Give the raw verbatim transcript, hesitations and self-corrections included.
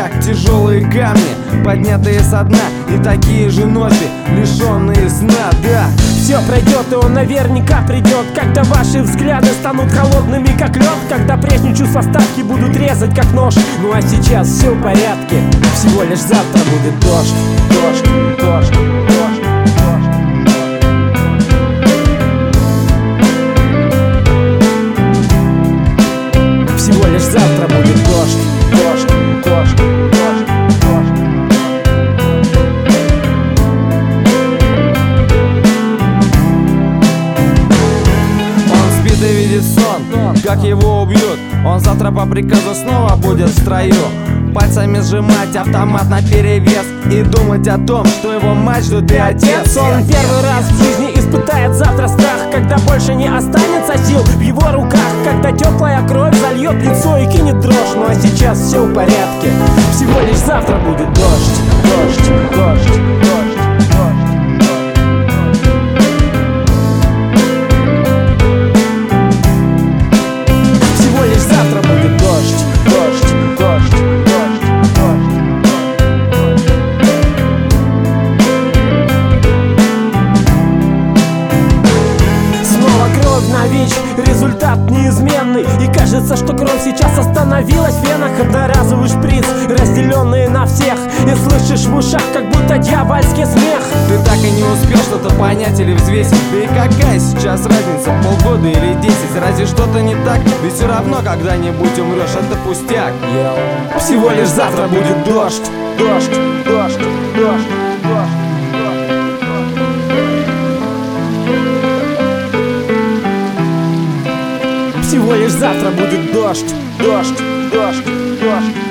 как тяжелые камни, поднятые со дна, и такие же ночи, лишенные сна, да. Все пройдет, и он наверняка придет, когда ваши взгляды станут холодными, как лед, когда прежние чувства ставки будут резать, как нож. Ну а сейчас все в порядке, всего лишь завтра будет дождь. Дождь, дождь, дождь, дождь. Всего лишь завтра будет дождь. Дождь, дождь, дождь, дождь. Он спит и видит сон, как его убьют. Он завтра по приказу снова будет в строю, пальцами сжимать автомат наперевес и думать о том, что его мать ждут и отец. Он первый раз в жизни испытает завтра страх, когда больше не останется сил в его руках, когда теплая кровь зальет лицо и кинет дрожь. Ну а сейчас все в порядке, всего лишь завтра будет дождь. Дождь, дождь, дождь, дождь. Всего лишь завтра будет дождь. Дождь, дождь, дождь, дождь. Снова кровь на ВИЧ, результат неизменный. И кажется, что кровь сейчас остановилась в венах. Одноразовый шприц, разделенный на всех. И слышишь в ушах, как будто дьявольский смех. Ты так и не успел что-то понять или взвесить. Да и какая сейчас разница, полгода или десять? Разве что-то не так? Ведь все равно когда-нибудь умрешь, это пустяк. Всего лишь завтра будет дождь. Дождь, дождь, дождь, дождь. Всего лишь завтра будет дождь. Дождь, дождь, дождь.